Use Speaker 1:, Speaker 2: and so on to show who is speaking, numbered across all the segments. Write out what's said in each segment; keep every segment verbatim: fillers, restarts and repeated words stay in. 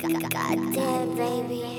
Speaker 1: Goddamn, baby.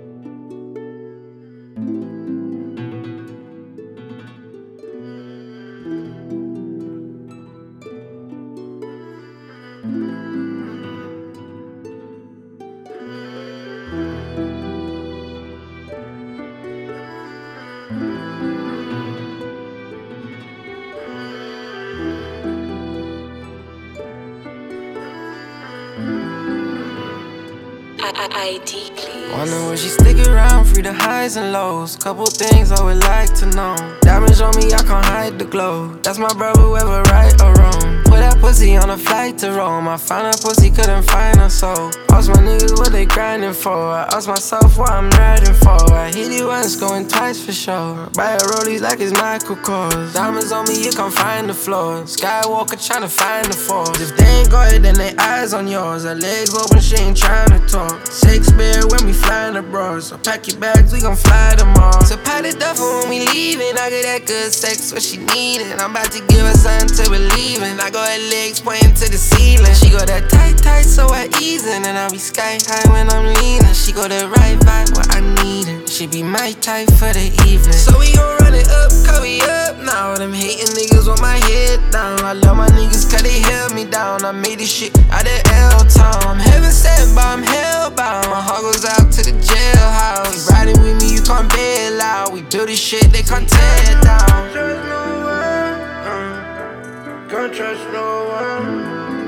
Speaker 2: I D, please.
Speaker 3: Wonder will she stick around, free the highs and lows. Couple things I would like to know. Diamonds on me, I can't hide the glow. That's my brother, whether right or wrong. Put that pussy on a flight to Rome. I found a pussy, couldn't find her soul. Ask my niggas what they grinding for. I ask myself what I'm riding for. I hit it once, going twice for sure. Buy a rollies like it's Michael Kors. Diamonds on me, you can't find the floor. Skywalker tryna find the force. If they ain't got it, then they eyes on yours. Her legs open, she ain't tryna talk. Shakespeare when we flying abroad. So pack your bags, we gon' fly tomorrow. So pack the duffel when we leaving. I get that good sex, what she needin'. I'm about to give her something to believe in. I got her legs pointing to the ceiling. She got that tight, tight, so I easing. And I be sky high when I'm leaning. She got the right vibe, what I needin'. She be my type for the evening. So we gon' run it up, cause we up now. Them hating niggas want my head down. I love my niggas cause they held me down. I made this shit out of L-Town. I'm heaven sent, but I'm hellbound. My heart goes out to the jailhouse. You riding with me, you can't bail out. We build this shit, they can't tear it down. Trust no one, uh, can't trust no one.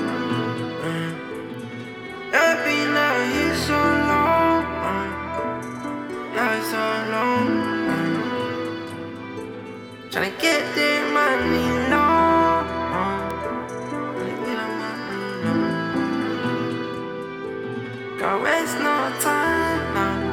Speaker 3: Uh, I've been out here so long, uh, now it's all alone. Uh, tryna get that money long, uh, tryna get that money long. Can't waste no time now.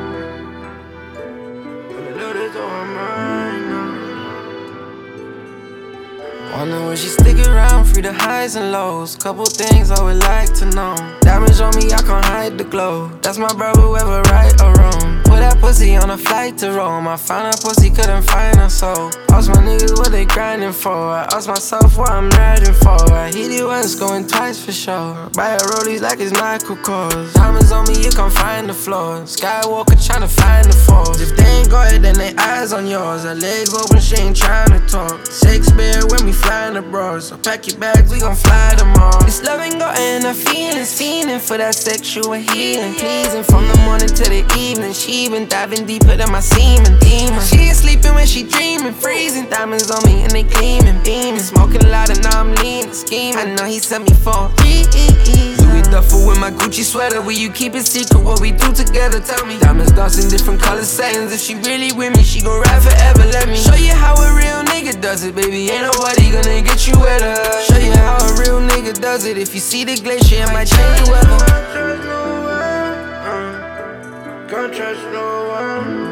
Speaker 3: Wonder will she stick around, free the highs and lows. Couple things I would like to know. Diamonds on me, I can't hide the glow. That's my brother, whether right or wrong. Put that pussy on a flight to Rome. I found a pussy, couldn't find her soul. Ask my niggas what they grinding for. I ask myself what I'm riding for. I hit it once, going twice for sure. Buy a rollies like it's Michael Kors. Diamonds on me, you can't find the floor. Skywalker tryna find the force. If they ain't got it, then they eyes on yours. Her legs open, she ain't tryna talk. Shakespeare when we flying abroad. So pack your bags, we gon' fly tomorrow. This love ain't got enough feelings. Feeling for that sexual healing. Pleasing from the morning to the evening. She been diving deeper than my semen demon. She ain't sleeping when she dreaming. Freezing diamonds on me and they gleaming, beaming. Smoking a lot and now I'm leaning, scheming. I know he sent me for reason. Louis duffel with my Gucci sweater. Will you keep it secret what we do together? Tell me. Diamonds dancing different color settings. If she really with me, she gon' ride forever. Let me show you how a real nigga does it, baby. Ain't nobody gonna get you wetter. Show you how a real nigga does it. If you see the glacier, it might change the weather. Can't trust no one, uh, can't trust no one.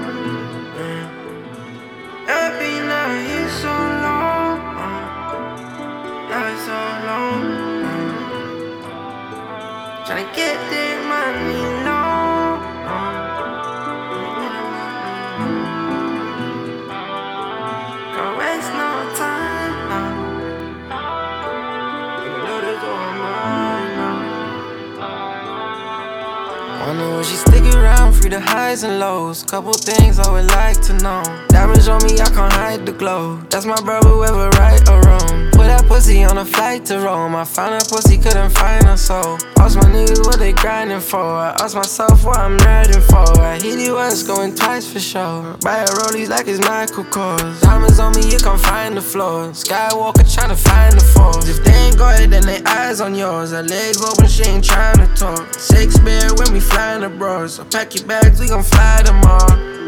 Speaker 3: I've been out here so long, uh, now it's all alone. Uh, tryna get that money long, uh, can't waste no time now. Wonder will she stick around, free the highs and lows. Couple things I would like to know. Diamonds on me, I can't hide the glow. That's my brother, whether right or wrong. Put that pussy on a flight to Rome. I found a pussy, couldn't find her soul. Ask my niggas what they grinding for. I ask myself what I'm riding for. I hit it once, going twice for sure. Buy a rollies like it's Michael Kors. Diamonds on me, you can't find the floor. Skywalker tryna find the force. If they ain't got it, then they eyes on yours. Her legs open, she ain't tryna talk. Shakespeare when we flying abroad. So pack your bags, we gon' fly tomorrow.